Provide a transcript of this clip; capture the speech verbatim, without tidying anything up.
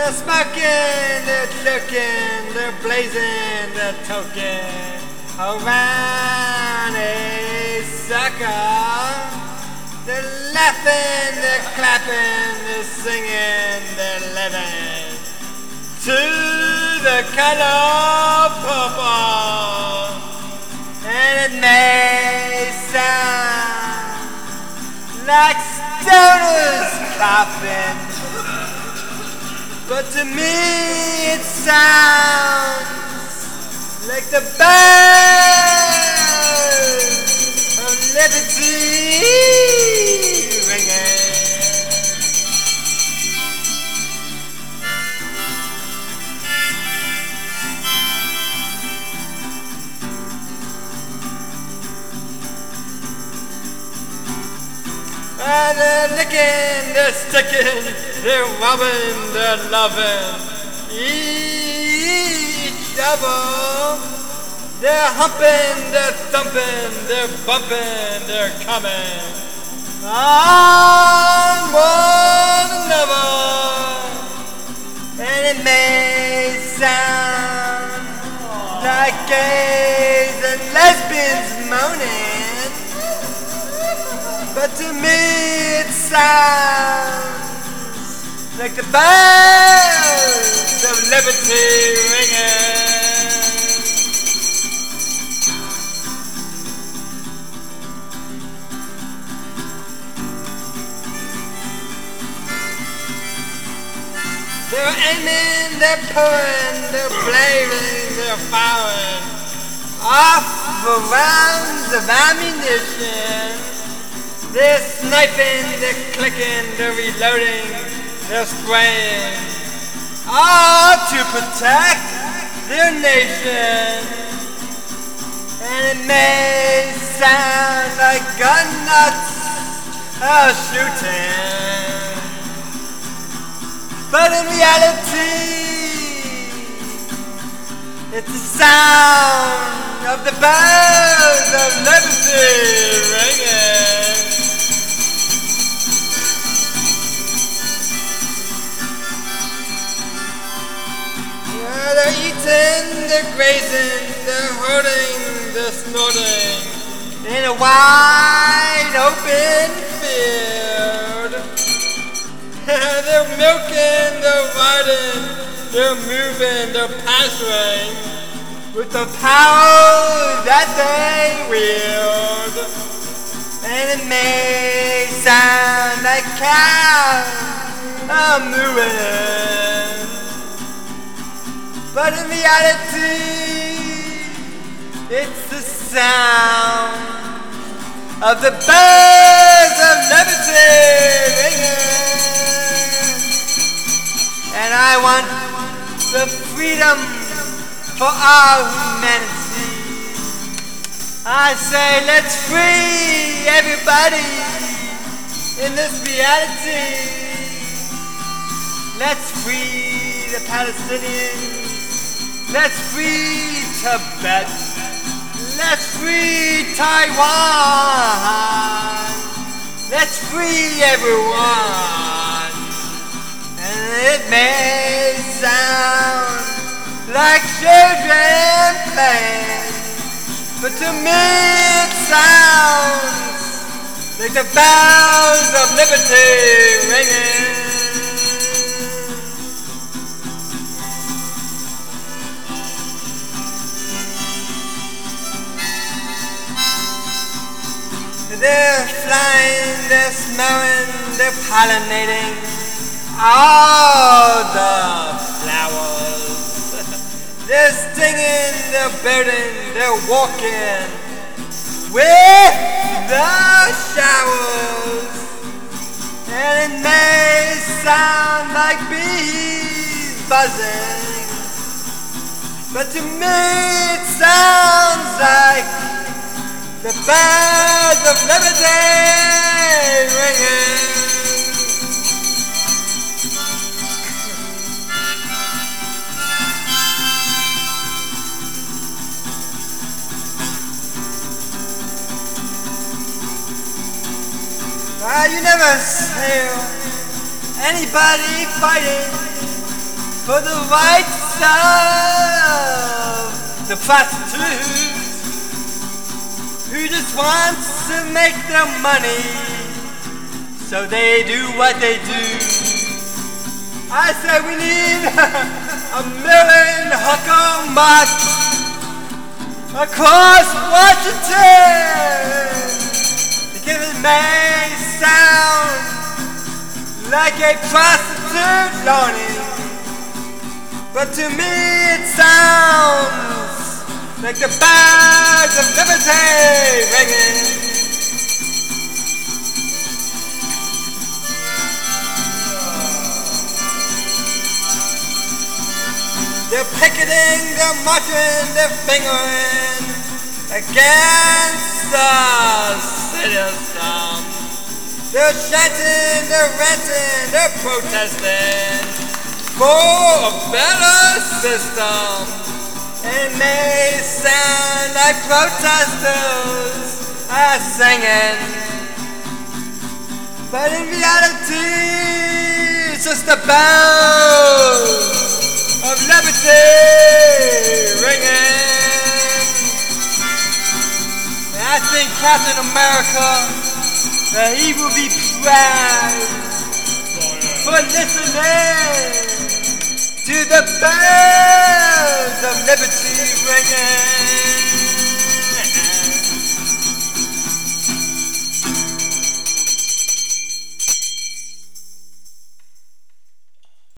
They're smoking, they're joking, they're blazing, they're toking around a circle. They're laughing, they're clapping, they're singing, they're living to the color purple. And it may sound like stoners coughing, but to me it sounds like the bells of liberty ringing. And they're licking, they're sticking, they're rubbing, they're loving each other. They're humping, they're thumping, they're bumping, they're coming on one another. And it may sound like gays and lesbians moaning, but to me it sounds like the bells of liberty ringing. They're aiming, they're pulling, they're blazing, they're firing off the rounds of ammunition. They're sniping, they're clicking, they're reloading, they're spraying, all to protect their nation. And it may sound like gun nuts are shooting, but in reality, it's the sound of the bells of liberty ringing. Yeah, they're eating, they're grazing, they're herding, they're snorting in a wide open field. They're milking, they're riding, they're moving, they're pasturing with the power that they wield. And it may sound like cows are moving, but in reality, it's the sound of the bells of liberty ringing. And I want the freedom for all humanity. I say, let's free everybody in this reality. Let's free the Palestinians. Let's free Tibet. Let's free Taiwan. Let's free everyone. It may sound like children playing, but to me it sounds like the bells of liberty ringing. They're flying, they're smelling, they're pollinating all the flowers. They're stinging, they're birding, they're walking with the showers. And it may sound like bees buzzing, but to me it sounds like the bells of liberty ringing. Ah, you never saw anybody fighting for the rights of the prostitute who just wants to make their money, so they do what they do. I say we need a million hooker march across Washington, because it may sound like a prostitute yawning, but to me it sounds like the bells of liberty ringing. They're picketing, they're marching, they're fingering against the system. They're chanting, they're ranting, they're protesting for a better system. It may sound like protesters are singing, but in reality it's just the bells of liberty ringing. And I think Captain America, that he will be proud for listening to the bells of liberty ringing.